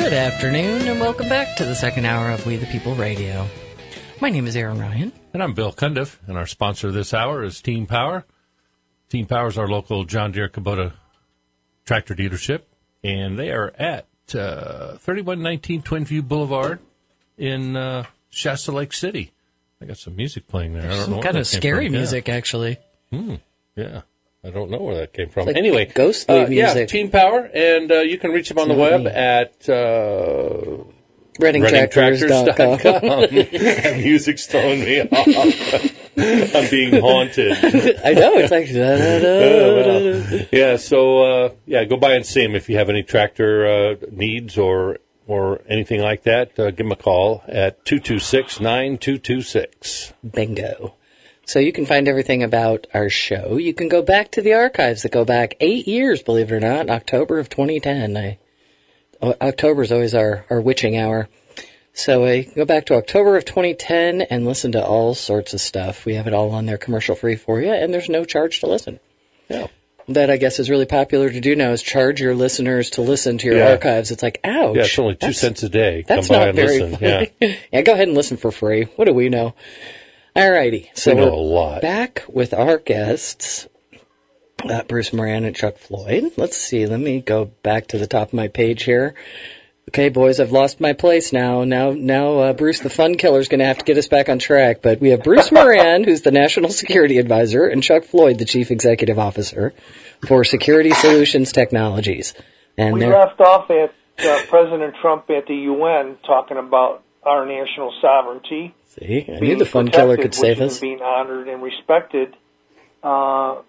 Good afternoon, and welcome back to the second hour of We the People Radio. My name is Aaron Ryan. And I'm Bill Cundiff, and our sponsor this hour is Team Power. Team Power is our local John Deere Kubota tractor dealership, and they are at 3119 Twinview Boulevard in Shasta Lake City. I got some music playing there. I don't know Some kind of scary music, actually. Yeah. I don't know where that came from. Like anyway, ghostly music. Yeah, Team Power, and you can reach them on the web at ReddingTractors.com. That music's throwing me off. I'm being haunted. I know, it's like... Yeah, so go by and see them if you have any tractor needs or anything like that. Give them a call at 226-9226. Bingo. So you can find everything about our show. You can go back to the archives that go back 8 years, believe it or not, October of 2010. October is always our witching hour. So you can go back to October of 2010 and listen to all sorts of stuff. We have it all on there commercial-free for you, and there's no charge to listen. Yeah. That, I guess, is really popular to do now, is charge your listeners to listen to your archives. It's like, ouch. Yeah, it's only 2 cents a day. That's Come by not and very listen. funny. Yeah, go ahead and listen for free. What do we know? All righty. So we know a lot. Back with our guests, Bruce Moran and Chuck Floyd. Let's see. Let me go back to the top of my page here. Okay, boys, I've lost my place now. Now, Bruce the Fun Killer is going to have to get us back on track. But we have Bruce Moran, who's the National Security Advisor, and Chuck Floyd, the Chief Executive Officer for Security Solutions Technologies. And we left off at President Trump at the UN talking about our national sovereignty. See, I knew the Fun Killer could save us. Being honored and respected from,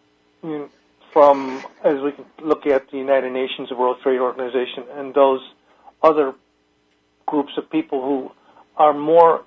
as we can look at the United Nations, the World Trade Organization, and those other groups of people who are more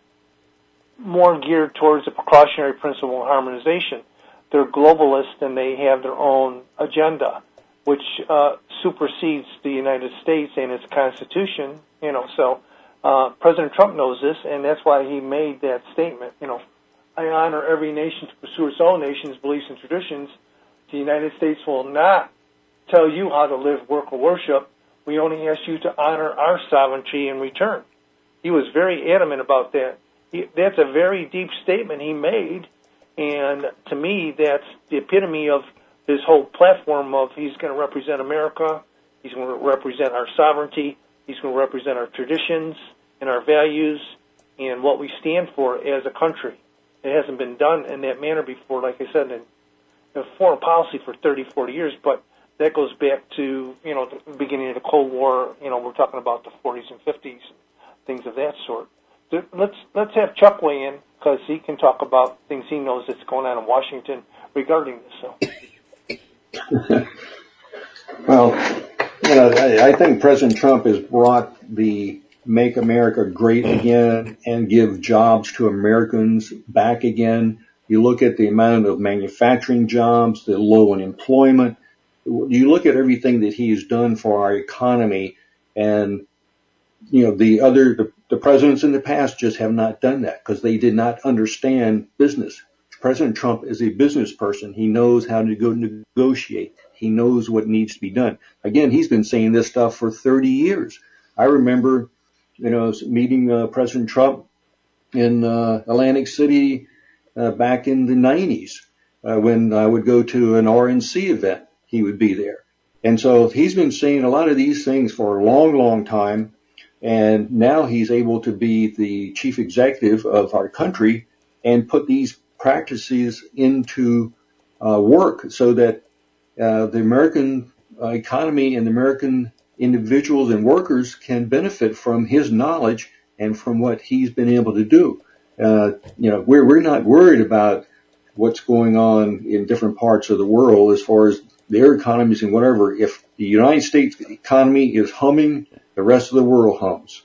geared towards the precautionary principle of harmonization. They're globalists and they have their own agenda, which supersedes the United States and its Constitution. So President Trump knows this, and that's why he made that statement. I honor every nation to pursue its own nation's beliefs and traditions. The United States will not tell you how to live, work, or worship. We only ask you to honor our sovereignty in return. He was very adamant about that. That's a very deep statement he made, and to me, that's the epitome of his whole platform of he's going to represent America, he's going to represent our sovereignty, he's going to represent our traditions and our values and what we stand for as a country. It hasn't been done in that manner before, like I said, in foreign policy for 30, 40 years, but that goes back to, the beginning of the Cold War. We're talking about the 40s and 50s, things of that sort. Let's have Chuck weigh in, because he can talk about things he knows that's going on in Washington regarding this. So. Well, I think President Trump has brought the Make America Great Again and give jobs to Americans back again. You look at the amount of manufacturing jobs, the low unemployment. You look at everything that he's done for our economy, and the presidents in the past just have not done that because they did not understand business. President Trump is a business person. He knows how to go negotiate. He knows what needs to be done. Again, he's been saying this stuff for 30 years. I remember, meeting President Trump in Atlantic City back in the 90s when I would go to an RNC event. He would be there. And so he's been saying a lot of these things for a long, long time. And now he's able to be the chief executive of our country and put these practices into work so that the American economy and the American individuals and workers can benefit from his knowledge and from what he's been able to do. We're not worried about what's going on in different parts of the world as far as their economies and whatever. If the United States economy is humming, the rest of the world hums.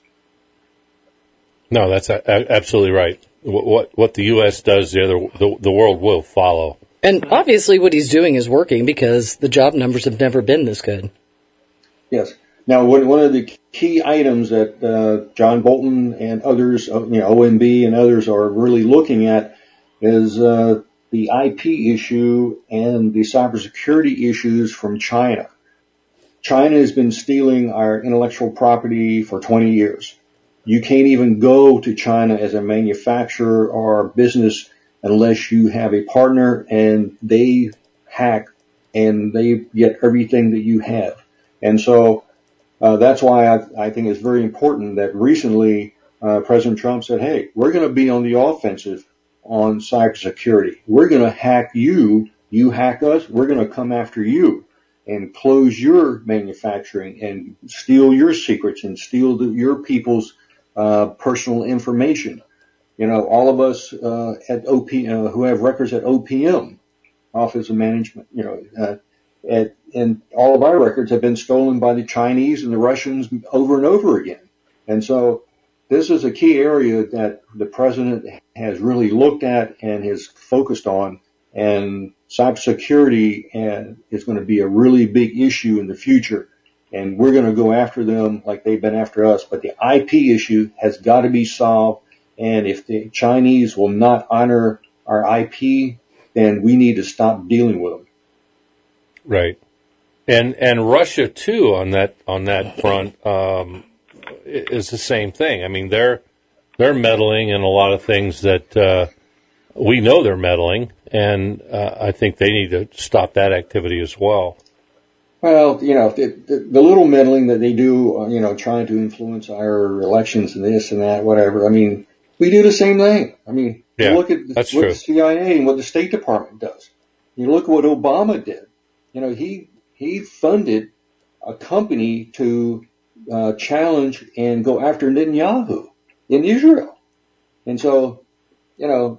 No, that's absolutely right. What the U.S. does, the world will follow. And obviously what he's doing is working because the job numbers have never been this good. Yes. Now, one of the key items that John Bolton and others, OMB and others are really looking at is the IP issue and the cybersecurity issues from China. China has been stealing our intellectual property for 20 years. You can't even go to China as a manufacturer or business unless you have a partner and they hack and they get everything that you have. And so that's why I think it's very important that recently President Trump said, hey, we're going to be on the offensive on cybersecurity. We're going to hack you. You hack us. We're going to come after you and close your manufacturing and steal your secrets and steal your people's personal information. You know, all of us at who have records at OPM, Office of Management, you know, and all of our records have been stolen by the Chinese and the Russians over and over again. And so this is a key area that the president has really looked at and has focused on, and cybersecurity is going to be a really big issue in the future. And we're going to go after them like they've been after us. But the IP issue has got to be solved. And if the Chinese will not honor our IP, then we need to stop dealing with them. Right. And Russia too on that front is the same thing. I mean, they're meddling in a lot of things that we know they're meddling, and I think they need to stop that activity as well. Well, you know, the little meddling that they do, you know, trying to influence our elections and this and that, whatever. I mean, we do the same thing. I mean, yeah, you look at what the CIA and what the State Department does. You look at what Obama did. You know, he funded a company to challenge and go after Netanyahu in Israel. And so, you know,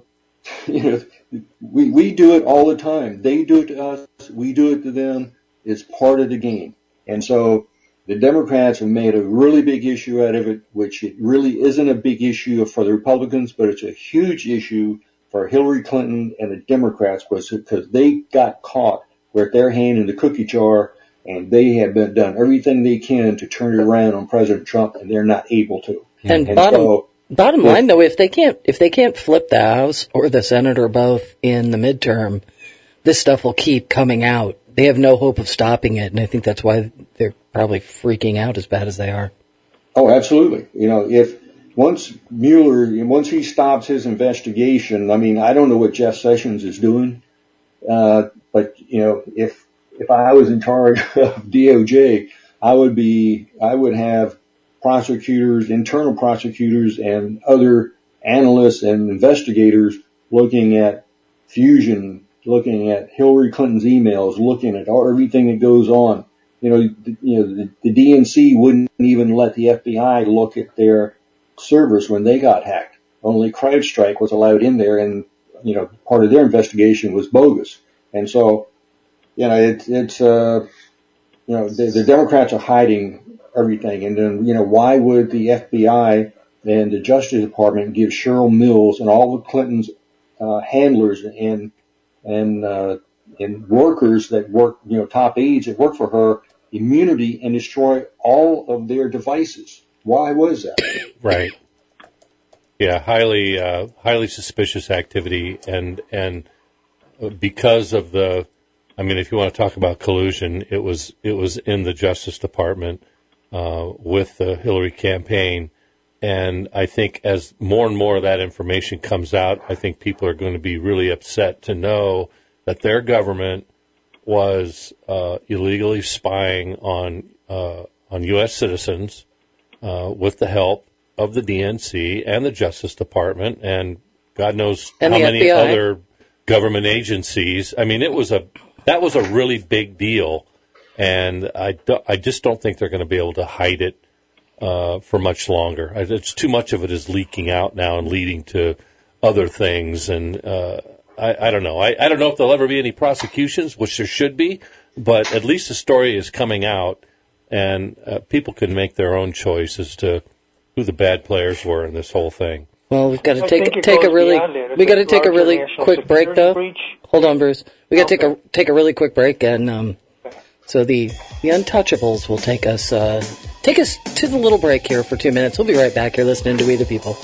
we do it all the time. They do it to us. We do it to them. It's part of the game. And so the Democrats have made a really big issue out of it, which it really isn't a big issue for the Republicans, but it's a huge issue for Hillary Clinton and the Democrats because they got caught with their hand in the cookie jar, and they have done everything they can to turn it around on President Trump, and they're not able to. And bottom line, though, if they can't flip the House or the Senate or both in the midterm, this stuff will keep coming out. They have no hope of stopping it, and I think that's why they're probably freaking out as bad as they are. Oh, absolutely. You know, once he stops his investigation, I mean, I don't know what Jeff Sessions is doing, but you know, if I was in charge of DOJ, I would have prosecutors, internal prosecutors, and other analysts and investigators looking at Fusion, looking at Hillary Clinton's emails, looking at everything that goes on. The DNC wouldn't even let the FBI look at their servers when they got hacked. Only CrowdStrike was allowed in there, and part of their investigation was bogus. And so, the Democrats are hiding everything. And then, why would the FBI and the Justice Department give Cheryl Mills and all the Clintons handlers and workers that work, top aides that work for her, immunity and destroy all of their devices? Why was that? Right. Yeah, highly suspicious activity, and because of if you want to talk about collusion, it was in the Justice Department with the Hillary campaign. And I think as more and more of that information comes out, I think people are going to be really upset to know that their government was illegally spying on U.S. citizens with the help of the DNC and the Justice Department and God knows how many FBI. Other government agencies. I mean, that was a really big deal, and I just don't think they're going to be able to hide it for much longer. It's too much of it is leaking out now and leading to other things, and I don't know. I don't know if there'll ever be any prosecutions, which there should be, but at least the story is coming out, and people can make their own choice as to who the bad players were in this whole thing. Well, we've got to take a really quick break, though. Breach. Hold on, Bruce. We got to take a really quick break, and so the Untouchables will take us to the little break here for 2 minutes. We'll be right back here listening to We the People.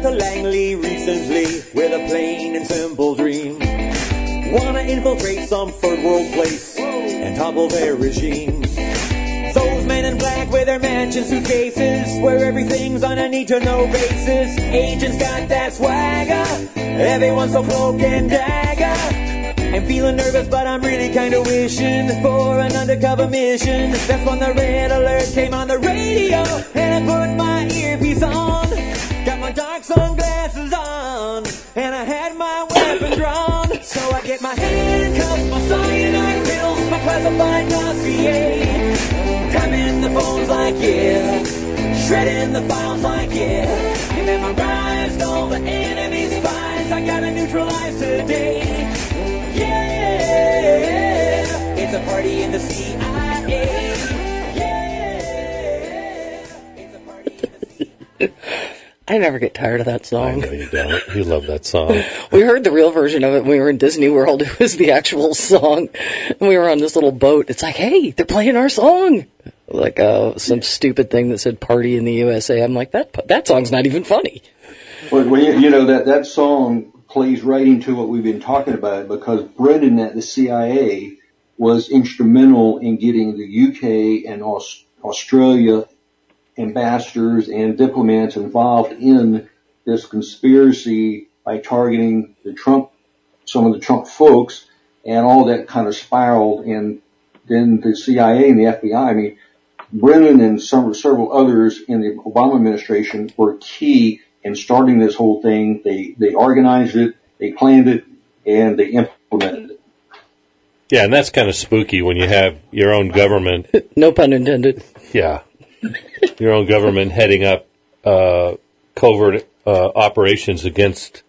to Langley recently with a plain and simple dream. Wanna infiltrate some third world place and topple their regime. Those men in black with their mansion suitcases, where everything's on a need-to-know basis. Agents got that swagger, everyone's so cloak and dagger. I'm feeling nervous, but I'm really kinda wishing for an undercover mission. That's when the red alert came on the radio, and I put my earpiece on. Got my dark sunglasses on, and I had my weapon drawn. So I get my handcuffs, my cyanide pills, my classified dossier. Tapping the phones like yeah, shredding the files like yeah. And then my rise over enemy spies, I gotta neutralize today. Yeah, it's a party in the CIA. Yeah, it's a party in the CIA. I never get tired of that song. I know you don't. You love that song. We heard the real version of it when we were in Disney World. It was the actual song. And we were on this little boat. It's like, hey, they're playing our song. Like some stupid thing that said Party in the USA. I'm like, that song's not even funny. Well, you know, that song plays right into what we've been talking about, because Brennan at the CIA was instrumental in getting the UK and Australia ambassadors and diplomats involved in this conspiracy by targeting some of the Trump folks, and all that kind of spiraled. And then the CIA and the FBI, I mean, Brennan and several others in the Obama administration were key in starting this whole thing. They organized it, they planned it, and they implemented it. Yeah, and that's kind of spooky when you have your own government. No pun intended. Yeah. Your own government heading up covert operations against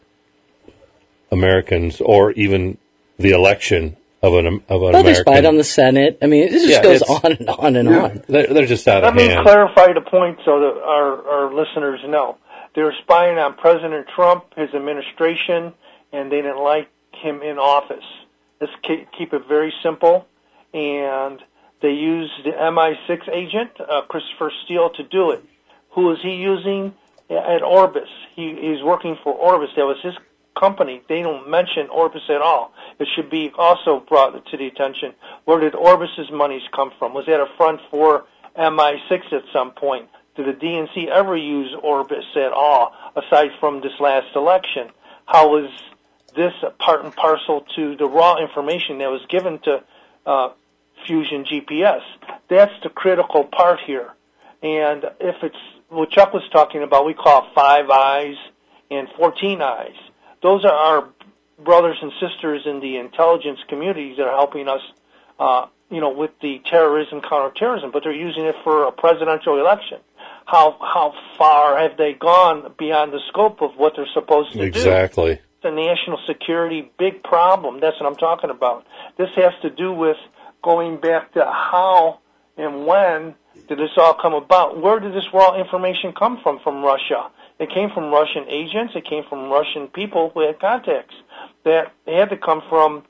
Americans, or even the election of an American. They spied on the Senate. I mean, it just goes on and on and on. They're just out of hand. Let me clarify the point so that our listeners know. They were spying on President Trump, his administration, and they didn't like him in office. Let's keep it very simple. And they used the MI6 agent, Christopher Steele, to do it. Who is he using? At Orbis. He's working for Orbis. That was his company. They don't mention Orbis at all. It should be also brought to the attention. Where did Orbis's monies come from? Was that a front for MI6 at some point? Did the DNC ever use Orbis at all, aside from this last election? How was this a part and parcel to the raw information that was given to Fusion GPS? That's the critical part here. And if it's what Chuck was talking about, we call 5 eyes and 14 eyes. Those are our brothers and sisters in the intelligence communities that are helping us, with the terrorism, counterterrorism, but they're using it for a presidential election. How far have they gone beyond the scope of what they're supposed to do? Exactly. It's a national security big problem. That's what I'm talking about. This has to do with going back to how and when did this all come about? Where did this raw information come from Russia? It came from Russian agents. It came from Russian people who had contacts. That it had to come from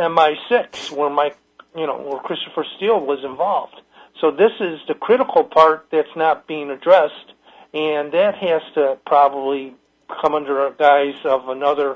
MI6, where Christopher Steele was involved. So this is the critical part that's not being addressed, and that has to probably come under a guise of another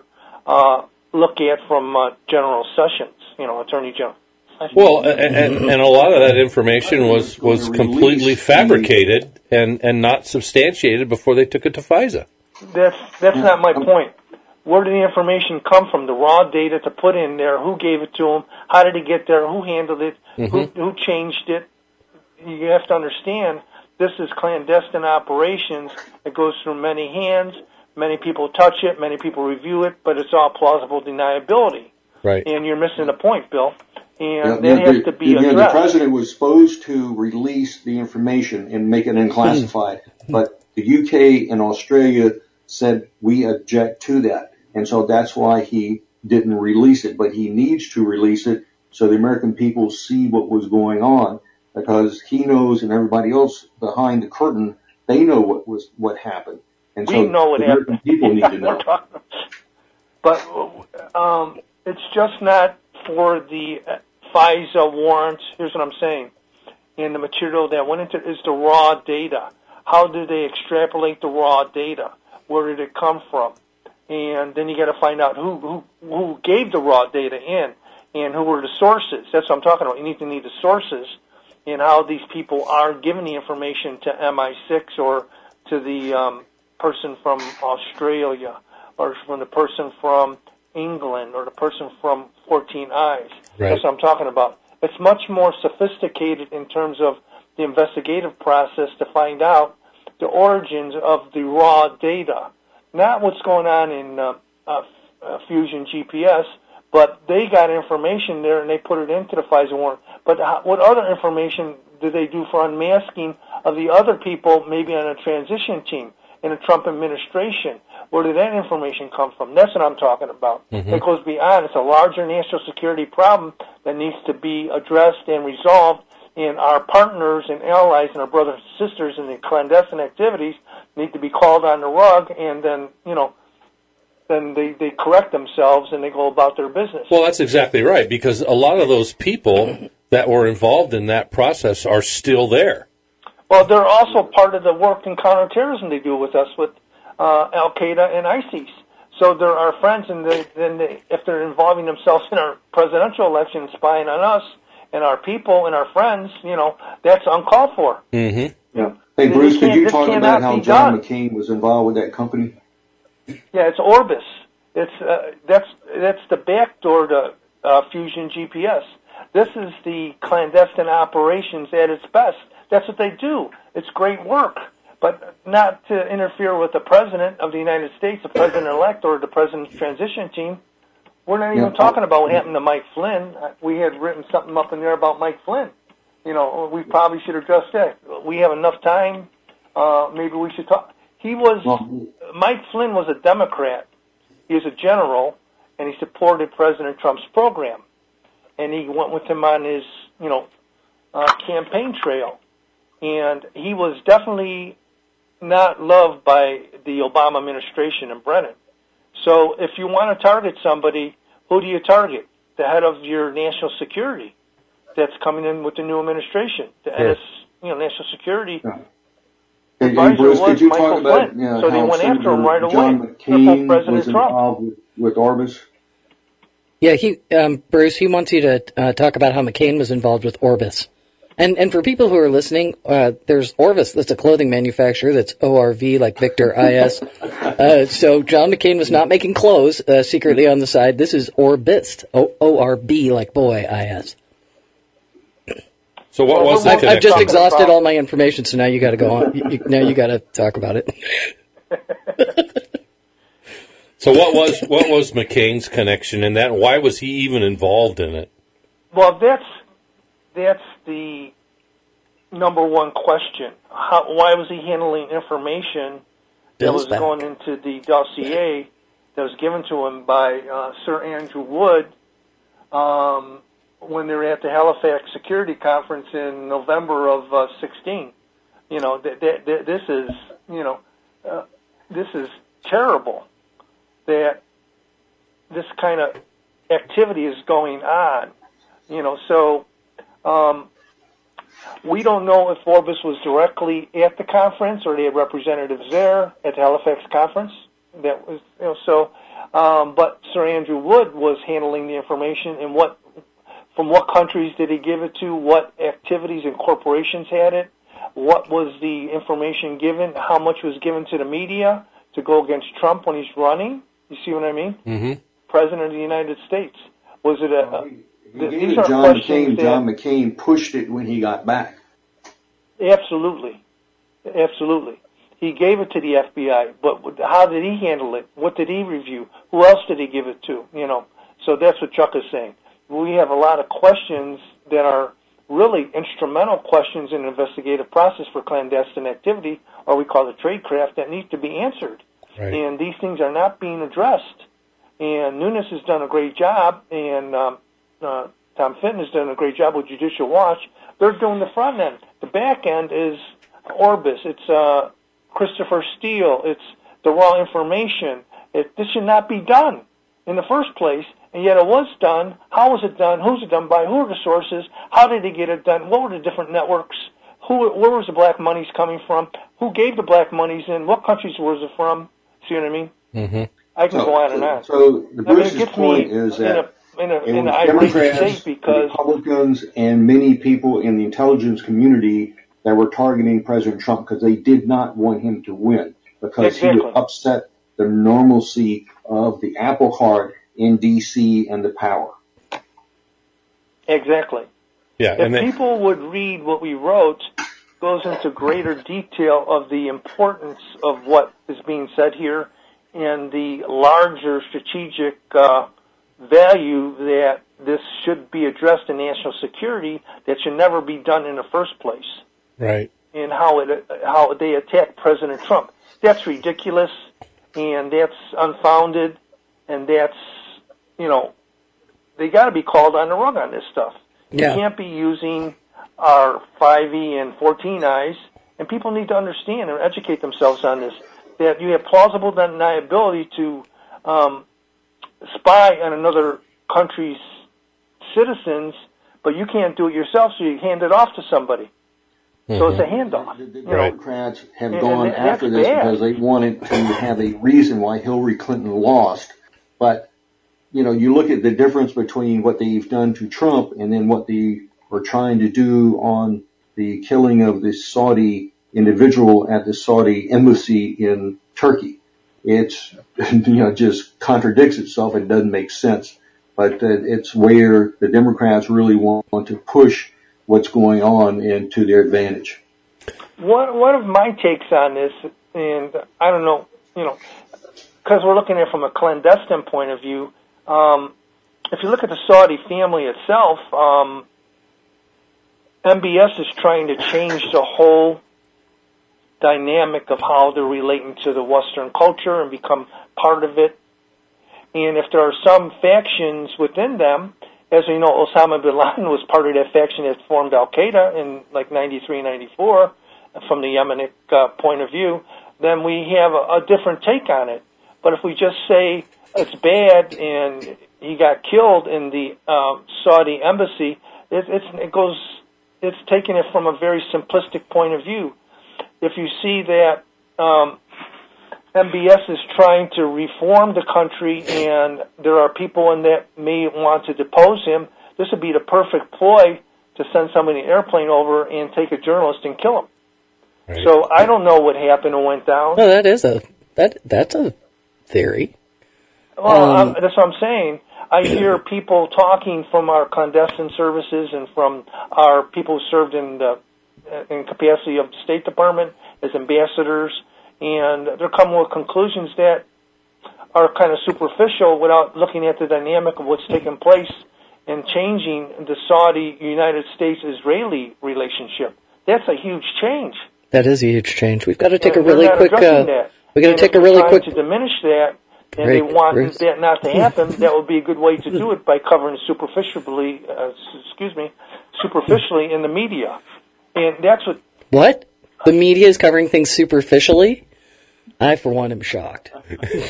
look at from General Sessions, Attorney General. Well, and a lot of that information was completely fabricated and not substantiated before they took it to FISA. That's not my point. Where did the information come from? The raw data to put in there. Who gave it to them? How did it get there? Who handled it? Mm-hmm. Who changed it? You have to understand this is clandestine operations. It goes through many hands. Many people touch it. Many people review it, but it's all plausible deniability. Right. And you're missing the point, Bill. And that has to be addressed. The president was supposed to release the information and make it unclassified, but the UK and Australia said we object to that. And so that's why he didn't release it, but he needs to release it so the American people see what was going on, because he knows, and everybody else behind the curtain, they know what happened. And so we know what happened. People need to know. But it's just not for the FISA warrant. Here's what I'm saying. And the material that went into it is the raw data. How do they extrapolate the raw data? Where did it come from? And then you got to find out who gave the raw data in, and who were the sources. That's what I'm talking about. You need to need the sources and how these people are giving the information to MI6 or to the person from Australia or from the person from England or the person from 14 Eyes. Right. That's what I'm talking about. It's much more sophisticated in terms of the investigative process to find out the origins of the raw data. Not what's going on in Fusion GPS, but they got information there and they put it into the FISA warrant. But what other information did they do for unmasking of the other people maybe on a transition team in a Trump administration? Where did that information come from? That's what I'm talking about. It goes beyond. It's a larger national security problem that needs to be addressed and resolved, and our partners and allies and our brothers and sisters in the clandestine activities need to be called on the rug, and then, then they correct themselves and they go about their business. Well, that's exactly right, because a lot of those people that were involved in that process are still there. Well, they're also part of the work in counterterrorism they do with us with Al-Qaeda and ISIS. So they're our friends, and if they're involving themselves in our presidential election, spying on us and our people and our friends, that's uncalled for. Mm-hmm. Yeah. Hey, Bruce, could you talk about how John McCain was involved with that company? Yeah, it's Orbis. It's that's the backdoor to Fusion GPS. This is the clandestine operations at its best. That's what they do. It's great work, but not to interfere with the President of the United States, the President-elect, or the President's transition team. We're not even talking about what happened to Mike Flynn. We had written something up in there about Mike Flynn. We probably should address that. We have enough time. Maybe we should talk. Mike Flynn was a Democrat. He was a general, and he supported President Trump's program. And he went with him on his, campaign trail. And he was definitely not loved by the Obama administration and Brennan. So if you want to target somebody, who do you target? The head of your national security that's coming in with the new administration. The head of national security advisor Bruce, was Michael Flynn. So they went after him right away. John McCain was involved with Orbis. Yeah, Bruce, he wants you to talk about how McCain was involved with Orbis. And for people who are listening, there's Orvis. That's a clothing manufacturer. That's ORV, like Victor IS. So John McCain was not making clothes secretly on the side. This is Orbist, ORB, like boy, IS. So what was the connection? I've just exhausted all my information, so now you got to go on. Now you got to talk about it. So what was McCain's connection in that? Why was he even involved in it? Well, that's the number one question. Why was he handling information that was going into the dossier that was given to him by Sir Andrew Wood when they were at the Halifax Security Conference in November of 16? This is terrible that this kind of activity is going on. So we don't know if Orbis was directly at the conference or they had representatives there at the Halifax conference. That was, but Sir Andrew Wood was handling the information and from what countries did he give it to, what activities and corporations had it, what was the information given, how much was given to the media to go against Trump when he's running. You see what I mean? Mm-hmm. President of the United States. Was it these are John McCain. John McCain pushed it when he got back. Absolutely. He gave it to the FBI, but how did he handle it? What did he review? Who else did he give it to? So that's what Chuck is saying. We have a lot of questions that are really instrumental questions in the investigative process for clandestine activity, or we call it tradecraft, that need to be answered. Right. And these things are not being addressed. And Nunes has done a great job, and Tom Fitton has done a great job with Judicial Watch. They're doing the front end. The back end is Orbis. It's Christopher Steele. It's the raw information. This should not be done in the first place, and yet it was done. How was it done? Who's it done by? Who are the sources? How did they get it done? What were the different networks? Where was the black monies coming from? Who gave the black monies in? What countries was it from? See what I mean? Mm-hmm. I can go on and on. So the Bruce's gets point me is that in it an was irate Democrats, state because Republicans, and many people in the intelligence community that were targeting President Trump because they did not want him to win because he would upset the normalcy of the apple cart in D.C. and the power. Exactly. Yeah, if people would read what we wrote, goes into greater detail of the importance of what is being said here and the larger strategic value that this should be addressed in national security that should never be done in the first place. Right. And how they attack President Trump. That's ridiculous, and that's unfounded, and that's, they got to be called on the rug on this stuff. Yeah. You can't be using our 5E and 14 eyes, and people need to understand and educate themselves on this, that you have plausible deniability to spy on another country's citizens, but you can't do it yourself, so you hand it off to somebody. Mm-hmm. So it's a handoff. The Democrats have gone after this because they wanted to have a reason why Hillary Clinton lost. But, you look at the difference between what they've done to Trump and then what they were trying to do on the killing of the Saudi individual at the Saudi embassy in Turkey. It's, just contradicts itself. It doesn't make sense. But it's where the Democrats really want to push what's going on into their advantage. One of my takes on this, and I don't know, because we're looking at it from a clandestine point of view, if you look at the Saudi family itself, MBS is trying to change the whole dynamic of how they're relating to the Western culture and become part of it. And if there are some factions within them, as we know, Osama bin Laden was part of that faction that formed Al-Qaeda in like 93, 94, from the Yemenic point of view, then we have a different take on it. But if we just say it's bad and he got killed in the Saudi embassy, it's taking it from a very simplistic point of view. If you see that MBS is trying to reform the country and there are people in that may want to depose him, this would be the perfect ploy to send somebody in an airplane over and take a journalist and kill him. Right. So I don't know what happened and went down. Well, that's a theory. Well, that's what I'm saying. I hear people talking from our clandestine services and from our people who served in capacity of the State Department as ambassadors, and they're coming with conclusions that are kind of superficial without looking at the dynamic of what's taking place and changing the Saudi-United States-Israeli relationship. That's a huge change. That is a huge change. We've got to take a really quick. We've got to take a really quick. To diminish that, and they want that not to happen. That would be a good way to do it by covering superficially. Superficially in the media, and that's what. What? The media is covering things superficially? I, for one, am shocked. All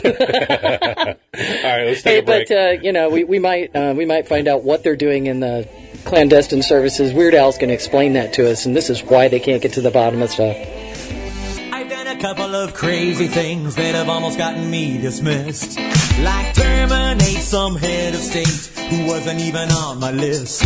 right, let's take a break. But we might find out what they're doing in the clandestine services. Weird Al's going to explain that to us, and this is why they can't get to the bottom of stuff. I've done a couple of crazy things that have almost gotten me dismissed, like terminate some head of state who wasn't even on my list.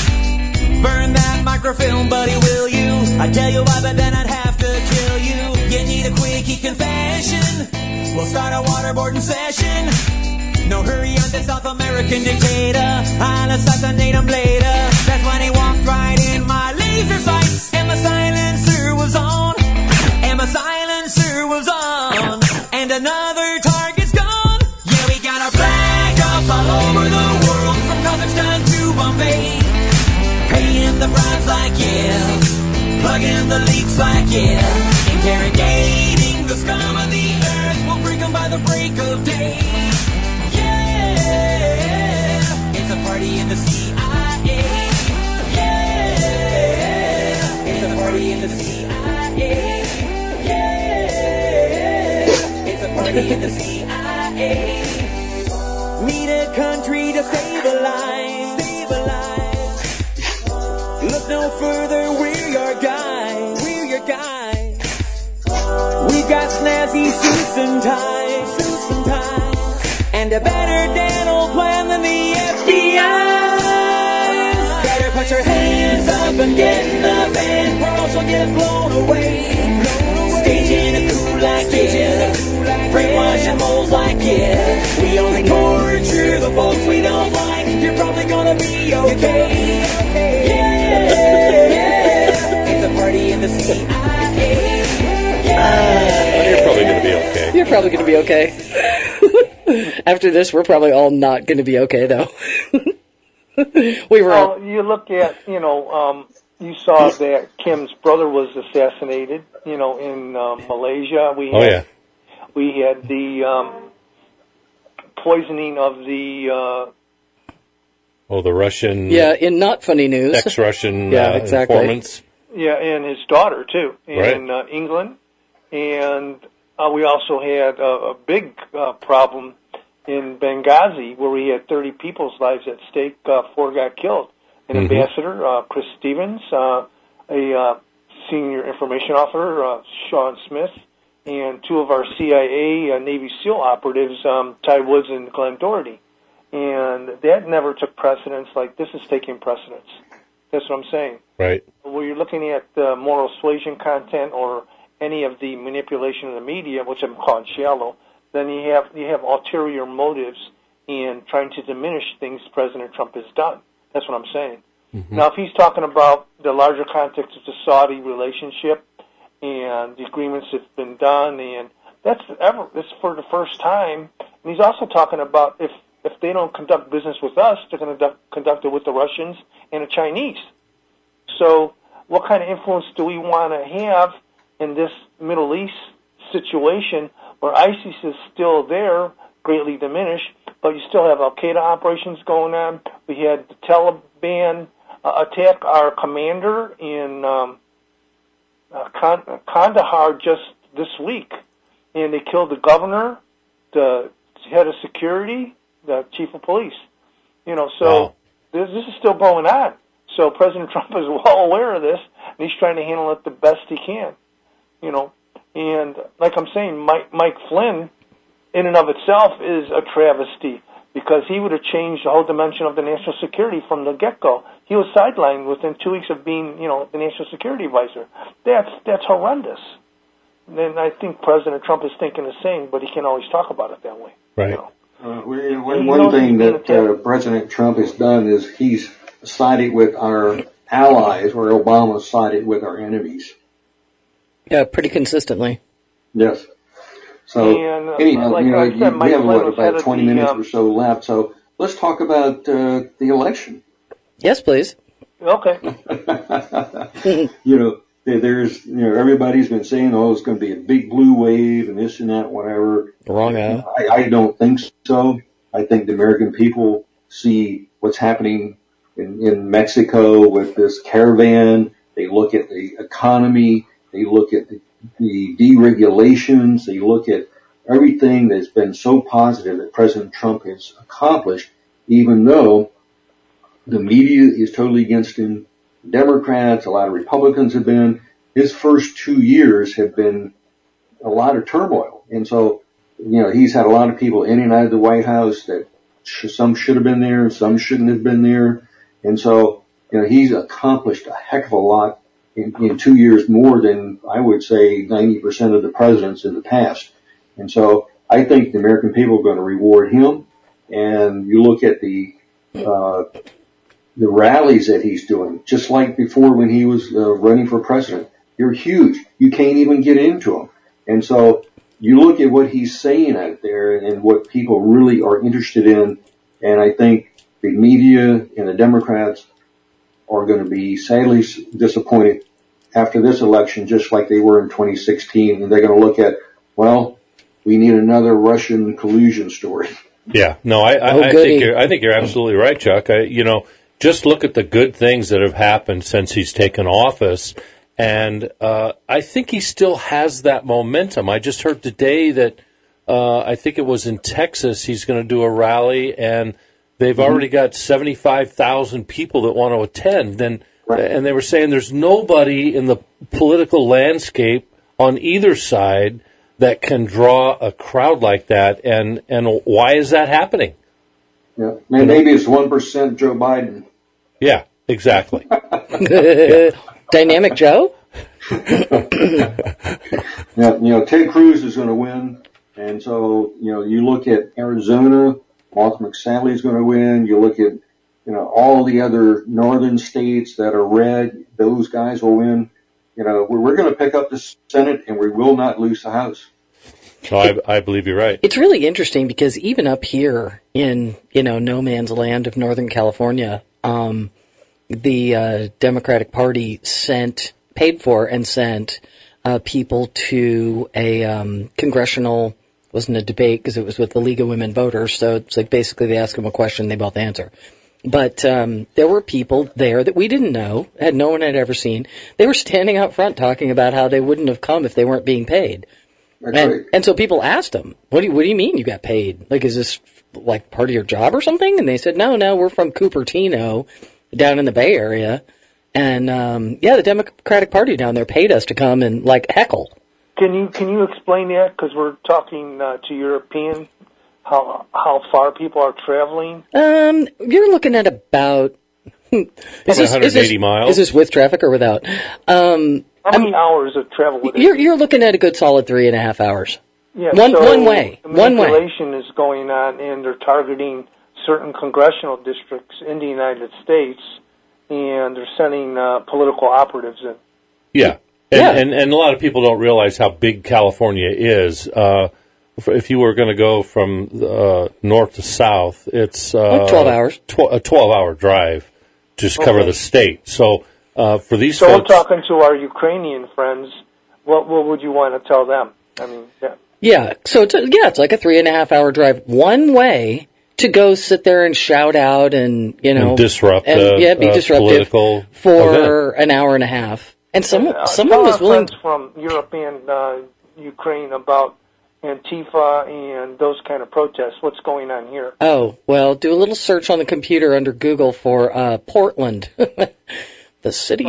Burn that microfilm, buddy, will you? I'd tell you why, but then I'd have to kill you. You need a quickie confession. We'll start a waterboarding session. No hurry on the South American dictator. I'll assassinate him later. That's when he walked right in my laser sights, and my silencer was on. And my silencer was on. And another target's gone. Yeah, we got our flag up all over the world, from Kazakhstan to Bombay. Paying the bribes like yeah, plugging the leaks like yeah, interrogating the scum of the earth, we'll break them by the break of day. Yeah, it's a party in the CIA. Yeah, it's a party in the CIA. Yeah, it's a party in the CIA. Need a country to stabilize. Look no further, we're your guys. We're your guys. We've got snazzy suits and ties. suits and ties, and a better dental plan than the FBI's. Better put your hands up and get in the van, or else you'll get blown away. Staging a coup like it, brainwashing moles like it. We only torture the folks we don't like. You're probably gonna be okay. Yeah. It's a party in the CIA. You're probably going to be okay. You're probably going to be okay. After this, we're probably all not going to be okay, though. Well, you look at, you saw that Kim's brother was assassinated, in Malaysia. We had the poisoning of the... the Russian... Yeah, in not funny news. Ex-Russian exactly. informants. Yeah, and his daughter, too, in Right. England. And we also had a big problem in Benghazi, where we had 30 people's lives at stake. 4 got killed. An ambassador, Chris Stevens, a senior information officer, Sean Smith, and 2 of our CIA Navy SEAL operatives, Ty Woods and Glenn Doherty. And that never took precedence like this is taking precedence. That's what I'm saying. Right. Where you're looking at moral suasion content or any of the manipulation of the media, which I'm calling shallow, then you have ulterior motives in trying to diminish things President Trump has done. That's what I'm saying. Mm-hmm. Now, if he's talking about the larger context of the Saudi relationship and the agreements that have been done, and that's for the first time, and he's also talking about if they don't conduct business with us, they're going to conduct it with the Russians and the Chinese. So what kind of influence do we want to have in this Middle East situation where ISIS is still there, greatly diminished, but you still have Al-Qaeda operations going on? We had the Taliban attack our commander in Kandahar just this week, and they killed the governor, the head of security, the chief of police. So this is still going on. So President Trump is well aware of this, and he's trying to handle it the best he can. And like I'm saying, Mike Flynn, in and of itself, is a travesty because he would have changed the whole dimension of the national security from the get-go. He was sidelined within 2 weeks of being, the national security advisor. That's horrendous. And I think President Trump is thinking the same, but he can't always talk about it that way. Right. One thing that President Trump has done is he's sided with our allies, where Obama sided with our enemies. Yeah, pretty consistently. Yes. So, anyhow, we have about 20 minutes or so left. So let's talk about the election. Yes, please. Okay. There's, everybody's been saying, it's going to be a big blue wave and this and that, whatever. Wrong. I don't think so. I think the American people see what's happening in Mexico with this caravan. They look at the economy. They look at the deregulations. They look at everything that's been so positive that President Trump has accomplished, even though the media is totally against him. Democrats, a lot of Republicans have been. His first 2 years have been a lot of turmoil. And so, he's had a lot of people in and out of the White House that some should have been there, some shouldn't have been there. And so, he's accomplished a heck of a lot in 2 years, more than I would say 90% of the presidents in the past. And so I think the American people are going to reward him. And you look at the rallies that he's doing, just like before when he was running for president. They're huge. You can't even get into them. And so you look at what he's saying out there and what people really are interested in, and I think the media and the Democrats are going to be sadly disappointed after this election, just like they were in 2016. And they're going to look at, we need another Russian collusion story. Yeah, no, I think you're absolutely right, Chuck. Just look at the good things that have happened since he's taken office, and I think he still has that momentum. I just heard today that I think it was in Texas he's going to do a rally, and they've already got 75,000 people that want to attend. And they were saying there's nobody in the political landscape on either side that can draw a crowd like that, and why is that happening? Yeah, maybe it's 1% Joe Biden. Yeah, exactly. Dynamic Joe? Yeah, Ted Cruz is going to win, and so you look at Arizona, Martha McSally is going to win. You look at all the other northern states that are red; those guys will win. We're going to pick up the Senate, and we will not lose the House. No, I believe you're right. It's really interesting because even up here in, no man's land of Northern California, the Democratic Party paid for and sent people to a congressional, wasn't a debate because it was with the League of Women Voters, so it's like basically they ask them a question, they both answer. But there were people there that we didn't know, no one had ever seen. They were standing out front talking about how they wouldn't have come if they weren't being paid. And so people asked them, what do you mean you got paid? Like, is this like part of your job or something? And they said, no, we're from Cupertino down in the Bay Area. And, the Democratic Party down there paid us to come and heckle. Can you explain that? Because we're talking to European, how far people are traveling. You're looking at about 180 miles. Is this with traffic or without? How many hours of travel would it be? You're looking at a good solid 3.5 hours. Yeah, one way. Manipulation is going on, and they're targeting certain congressional districts in the United States, and they're sending political operatives in. Yeah. And a lot of people don't realize how big California is. If you were going to go from north to south, it's 12 hours. A 12-hour drive to just cover the state. So for these folks, we're talking to our Ukrainian friends. What would you want to tell them? I mean, yeah. Yeah. So it's like a 3.5 hour drive one way to go sit there and shout out and disrupt be disruptive for event. an hour and a half. And someone was willing from Europe and Ukraine about Antifa and those kind of protests. What's going on here? Oh, well, do a little search on the computer under Google for Portland. The city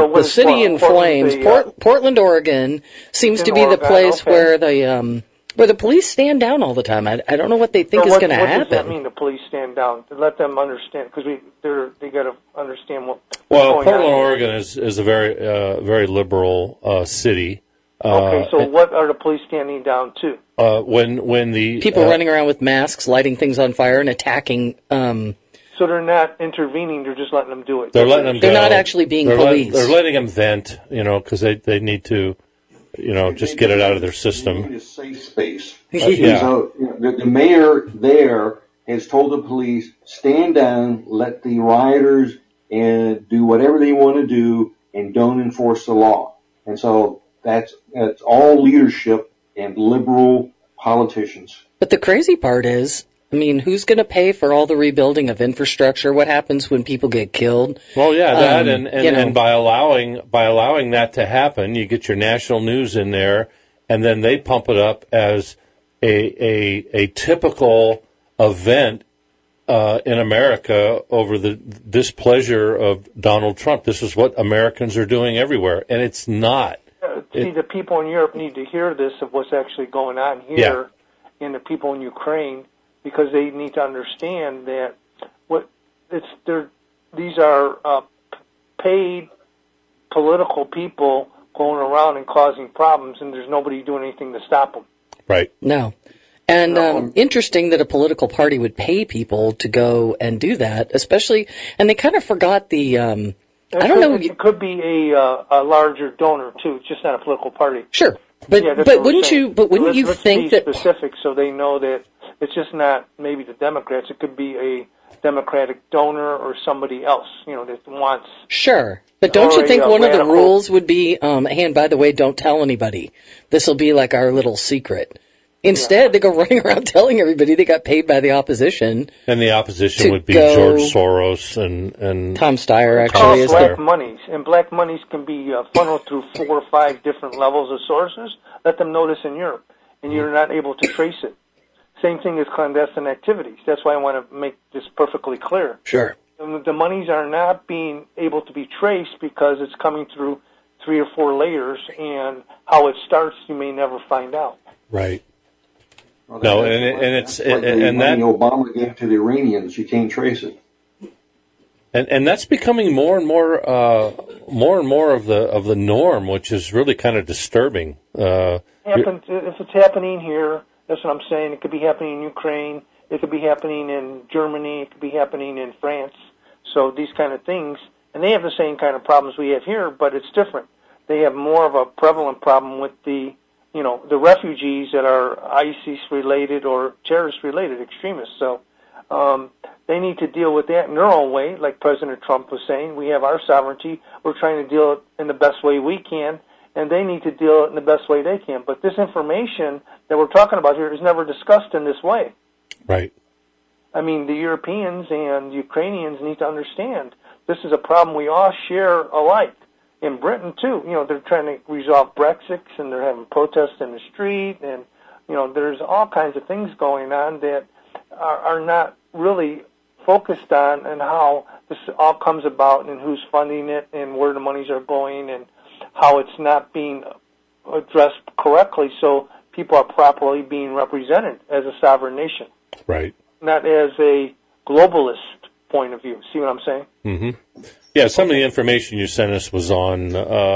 in flames. Portland, Oregon seems to be the place where the police stand down all the time. I don't know what they think is going to happen. What does that mean, the police stand down? To let them understand, because they got to understand what's going Portland, on. Oregon is a very very liberal city. Okay, so what are the police standing down to? When the people running around with masks, lighting things on fire, and attacking. So they're not intervening; they're just letting them do it. They're letting them. They're not actually being police. They're letting them vent, because they need to, just get it out of their system. They need a safe space. So the mayor there has told the police, stand down, let the rioters and do whatever they want to do, and don't enforce the law. And so that's all leadership and liberal politicians. But the crazy part is, who's going to pay for all the rebuilding of infrastructure? What happens when people get killed? Well, yeah, that and by allowing that to happen, you get your national news in there, and then they pump it up as a typical event in America over the displeasure of Donald Trump. This is what Americans are doing everywhere, and it's not. The people in Europe need to hear this of what's actually going on here, and the people in Ukraine, because they need to understand that these are paid political people going around and causing problems, and there's nobody doing anything to stop them. Right. No. And interesting that a political party would pay people to go and do that, especially, and they kind of forgot the, I don't know. It could be a larger donor, too. It's just not a political party. Sure. But wouldn't you think that... Let's be specific so they know that it's just not maybe the Democrats. It could be a Democratic donor or somebody else, that wants... Sure. But don't you think one of the rules would be, hey, and by the way, don't tell anybody. This will be like our little secret. Instead, they go running around telling everybody they got paid by the opposition. And the opposition would be George Soros and Tom Steyer, actually. Black monies. And black monies can be funneled through 4 or 5 different levels of sources. Let them know this in Europe. And you're not able to trace it. Same thing as clandestine activities. That's why I want to make this perfectly clear. Sure. And the monies are not being able to be traced because it's coming through 3 or 4 layers, and how it starts you may never find out. Right. Well, No, that's and it's like the and that money Obama gave to the Iranians. You can't trace it. and that's becoming more and more of the norm, which is really kind of disturbing. If it's happening here, that's what I'm saying. It could be happening in Ukraine. It could be happening in Germany. It could be happening in France. So these kind of things, and they have the same kind of problems we have here, but it's different. They have more of a prevalent problem with the refugees that are ISIS-related or terrorist-related extremists. So they need to deal with that in their own way, like President Trump was saying. We have our sovereignty. We're trying to deal it in the best way we can, and they need to deal it in the best way they can. But this information that we're talking about here is never discussed in this way. Right. I mean, the Europeans and Ukrainians need to understand this is a problem we all share alike. In Britain, too, they're trying to resolve Brexit, and they're having protests in the street, and, there's all kinds of things going on that are not really focused on and how this all comes about and who's funding it and where the monies are going and how it's not being addressed correctly so people are properly being represented as a sovereign nation. Right. Not as a globalist point of view. See what I'm saying? Mm-hmm. Yeah, some of the information you sent us was on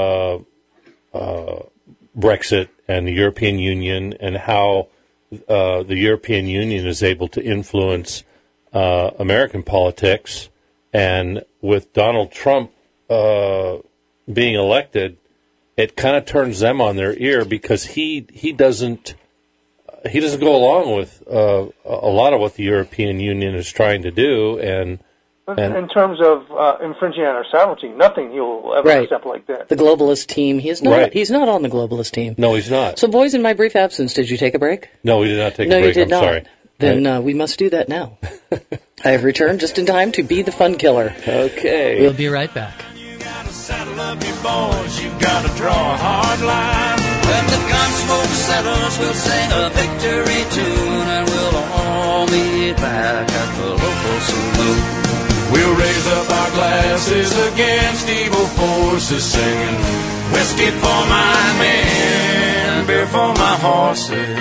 Brexit and the European Union and how the European Union is able to influence American politics. And with Donald Trump being elected, it kind of turns them on their ear because he doesn't go along with a lot of what the European Union is trying to do. And in terms of infringing on our sovereignty, nothing he'll ever accept like that. The globalist team, he's not. Right. He's not on the globalist team. No, he's not. So, boys, in my brief absence, did you take a break? No, we did not take a break. No, you did I'm not. Sorry. Then we must do that now. I have returned just in time to be the fun killer. Okay. We'll be right back. You gotta saddle up your boys, you gotta draw a hard line. When the gunsmoke settles, we'll sing a victory tune, and we'll all meet back at the local saloon. We'll raise up our glasses against evil forces, singing whiskey for my men, beer for my horses.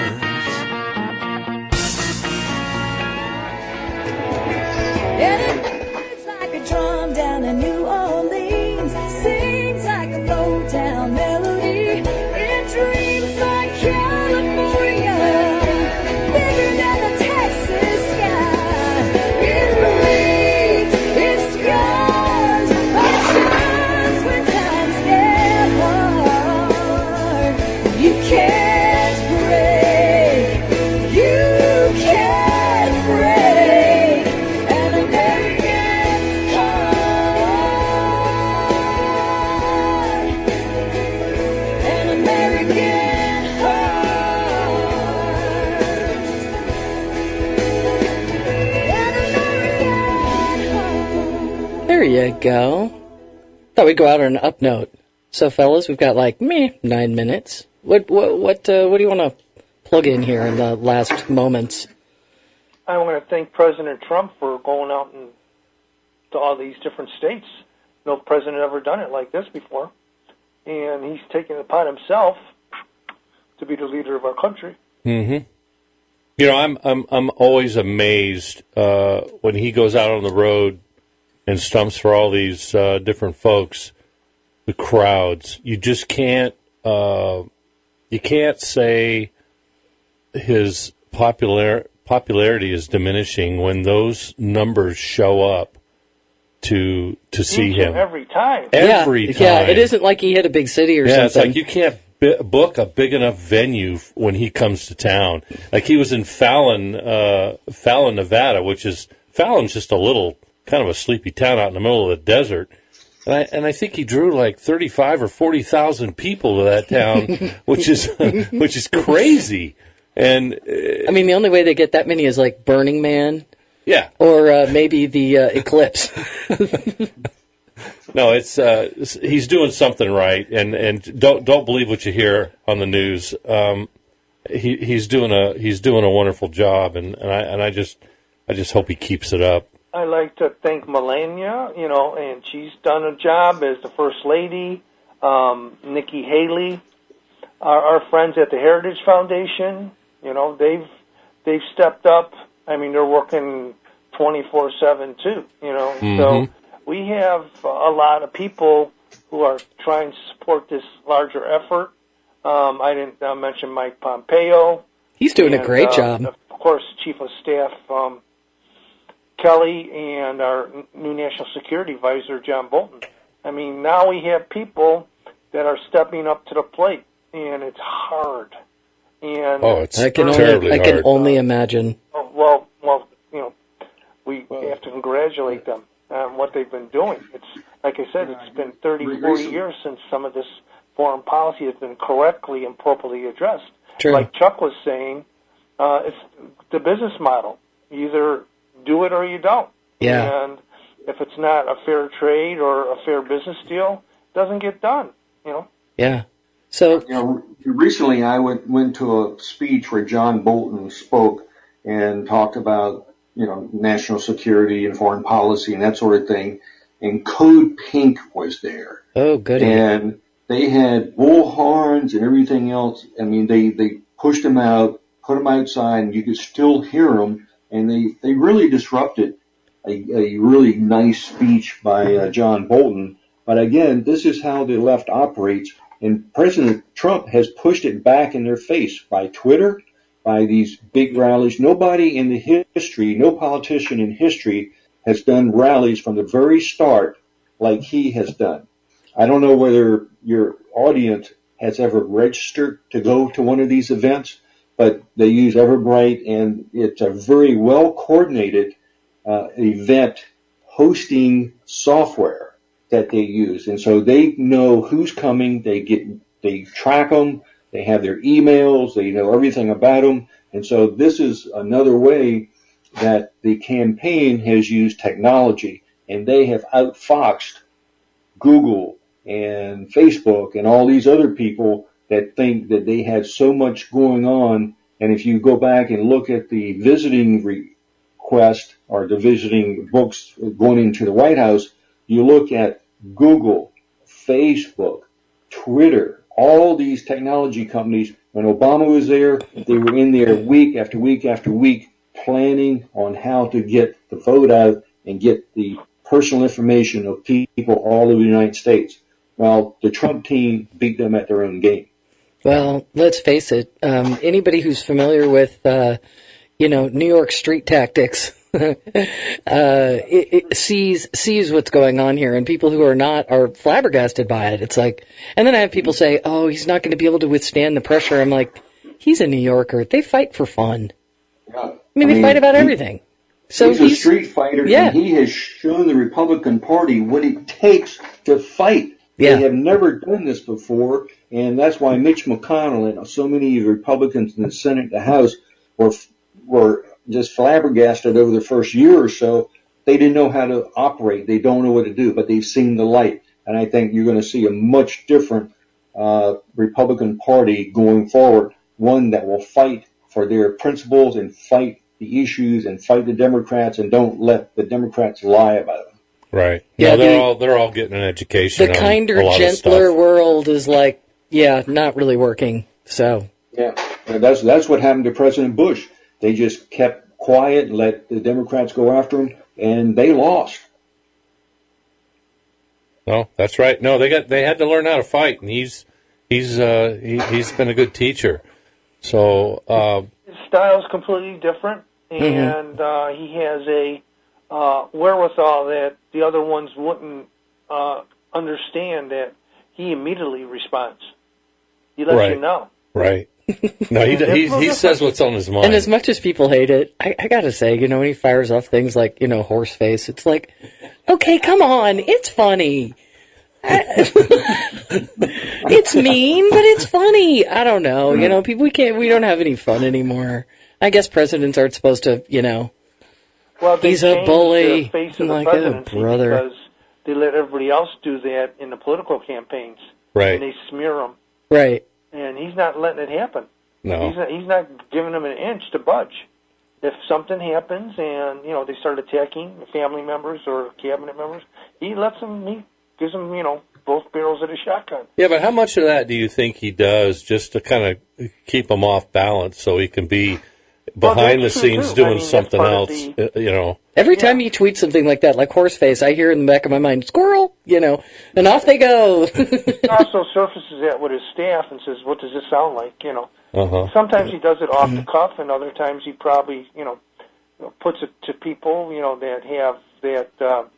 And it beats like a drum down in New Orleans, sings like a low-down melody, it dreams like California, bigger than the Texas sky. It bleeds, it scars, it shines when times get hard. You can't break, you can't break an American heart, an American heart. There you go. Thought we'd go out on an up note. So, fellas, we've got 9 minutes. What do you want to plug in here in the last moments? I want to thank President Trump for going out to all these different states. No president ever done it like this before, and he's taking it upon himself to be the leader of our country. Mm-hmm. I'm always amazed when he goes out on the road and stumps for all these different folks, the crowds. You just can't say his popularity is diminishing when those numbers show up to see him every time. Every time. Yeah, it isn't like he hit a big city or something. Yeah, it's like you can't book a big enough venue when he comes to town. Like he was in Fallon, Nevada, Fallon's just a little kind of a sleepy town out in the middle of the desert. And I think he drew 35 or 40,000 people to that town, which is crazy. And I mean, the only way they get that many is Burning Man. Yeah. Or maybe the Eclipse. No, it's he's doing something right, and don't believe what you hear on the news. He's doing a wonderful job, and I just hope he keeps it up. I like to thank Melania, and she's done a job as the First Lady. Nikki Haley, Our friends at the Heritage Foundation, you know, they've stepped up. I mean, they're working 24/7 too, you know. So we have a lot of people who are trying to support this larger effort. I didn't mention Mike Pompeo. He's doing a great job. Of course, Chief of Staff Kelly and our new National Security Advisor, John Bolton. I mean, now we have people that are stepping up to the plate, and it's hard. And it's terribly hard. I can only imagine. Well, you know, we have to congratulate them on what they've been doing. It's like I said, it's been 30, 40 years since some of this foreign policy has been correctly and properly addressed. True. Like Chuck was saying, it's the business model. You either do it or you don't. Yeah. And if it's not a fair trade or a fair business deal, it doesn't get done, you know? Yeah. So, you know, recently I went to a speech where John Bolton spoke and talked about, you know, national security and foreign policy and that sort of thing. And Code Pink was there. Oh, goody. And they had bullhorns and everything else. I mean, they pushed them out, put them outside, and you could still hear them. And they really disrupted a really nice speech by John Bolton. But again, this is how the left operates. And President Trump has pushed it back in their face by Twitter, by these big rallies. Nobody in the history, no politician in history has done rallies from the very start like he has done. I don't know whether your audience has ever registered to go to one of these events, but they use Eventbrite, and it's a very well-coordinated event hosting software that they use. And so they know who's coming, they track them, they have their emails, they know everything about them. And so this is another way that the campaign has used technology, and they have outfoxed Google and Facebook and all these other people that think that they have so much going on. And if you go back and look at the visiting request or the visiting books going into the White House, you look at Google, Facebook, Twitter, all these technology companies. When Obama was there, they were in there week after week after week planning on how to get the vote out and get the personal information of people all over the United States. Well, the Trump team beat them at their own game. Well, let's face it. Anybody who's familiar with, New York street tactics, it sees what's going on here, and people who are not are flabbergasted by it. It's like, and then I have people say, "Oh, he's not going to be able to withstand the pressure." I'm like, he's a New Yorker. They fight for fun. Yeah. I mean, they fight about everything. So he's a street fighter, yeah. And he has shown the Republican Party what it takes to fight. Yeah. They have never done this before, and that's why Mitch McConnell and so many Republicans in the Senate and the House were just flabbergasted over the first year or so. They didn't know how to operate. They don't know what to do, but they've seen the light. And I think you're going to see a much different Republican Party going forward, one that will fight for their principles and fight the issues and fight the Democrats and don't let the Democrats lie about them. Right. Yeah, no, they're all getting an education. The kinder, gentler world is like, not really working. So yeah, that's what happened to President Bush. They just kept quiet and let the Democrats go after him, and they lost. No, that's right. No, they had to learn how to fight, and he's been a good teacher. So his style is completely different, and he has a wherewithal that the other ones wouldn't understand. That he immediately responds. He lets you know. Right. No, he says what's on his mind. And as much as people hate it, I gotta say, when he fires off things like, horse face, it's like, okay, come on, it's funny. It's mean, but it's funny. I don't know. People, we don't have any fun anymore. I guess presidents aren't supposed to, Well, he's a bully. The face of like, the presidency brother. Because they let everybody else do that in the political campaigns. Right. And they smear him. Right. And he's not letting it happen. No. He's not giving them an inch to budge. If something happens and, they start attacking family members or cabinet members, he lets them, gives them, both barrels of the shotgun. Yeah, but how much of that do you think he does just to kind of keep him off balance so he can be behind the scenes doing something else, Every time you tweet something like that, like Horseface, I hear in the back of my mind, squirrel, and off they go. He also surfaces that with his staff and says, what does this sound like, Uh-huh. Sometimes he does it off the cuff, and other times he probably, puts it to people, that have that,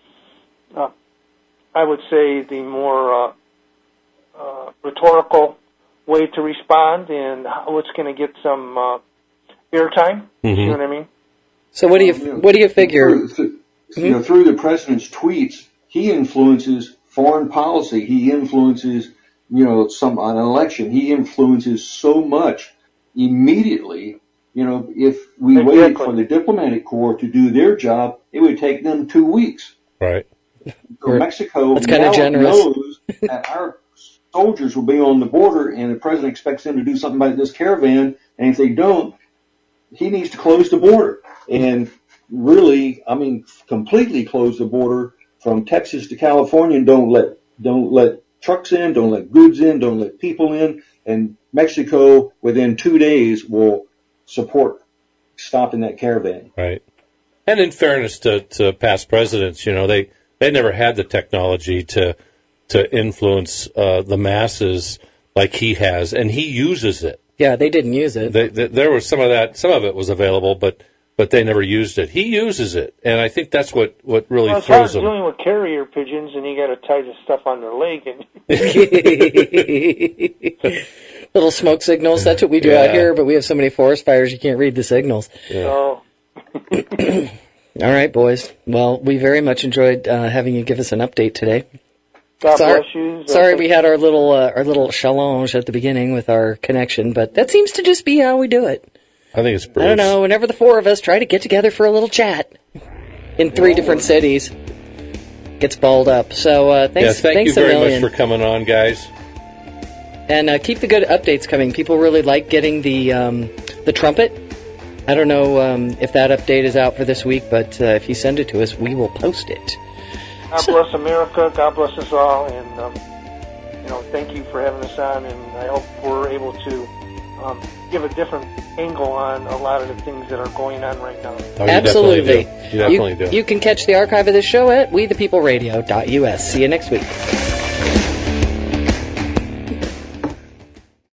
I would say, the more rhetorical way to respond and what's going to get some airtime. Mm-hmm. You know what I mean? So what do you figure? Through the president's tweets, he influences foreign policy. He influences, on an election. He influences so much immediately. If we waited for the diplomatic corps to do their job, it would take them 2 weeks. Right. So Mexico That's kind of generous. knows that our soldiers will be on the border, and the president expects them to do something about this caravan. And if they don't, he needs to close the border. And really, completely close the border from Texas to California, and don't let trucks in, don't let goods in, don't let people in. And Mexico, within 2 days, will support stopping that caravan. Right. And in fairness to past presidents, they never had the technology to influence the masses like he has, and he uses it. Yeah, they didn't use it. There was some of that. Some of it was available, but they never used it. He uses it, and I think that's what really it's throws hard him. dealing with carrier pigeons, and you got to tie this stuff on their leg. And little smoke signals. That's what we do out here, but we have so many forest fires you can't read the signals. Yeah. So, all right, boys. Well, we very much enjoyed having you give us an update today. God bless you. Sorry we had our little challenge at the beginning with our connection, but that seems to just be how we do it. I think it's Bruce. I don't know. Whenever the four of us try to get together for a little chat in 3 different cities, gets balled up. So thanks. Thank you a very million. much for coming on, guys. And keep the good updates coming. People really like getting the trumpet. I don't know if that update is out for this week, but if you send it to us, we will post it. God bless America. God bless us all. And, thank you for having us on. And I hope we're able to give a different angle on a lot of the things that are going on right now. Oh, Absolutely. You definitely do. You can catch the archive of this show at wethepeopleradio.us. See you next week.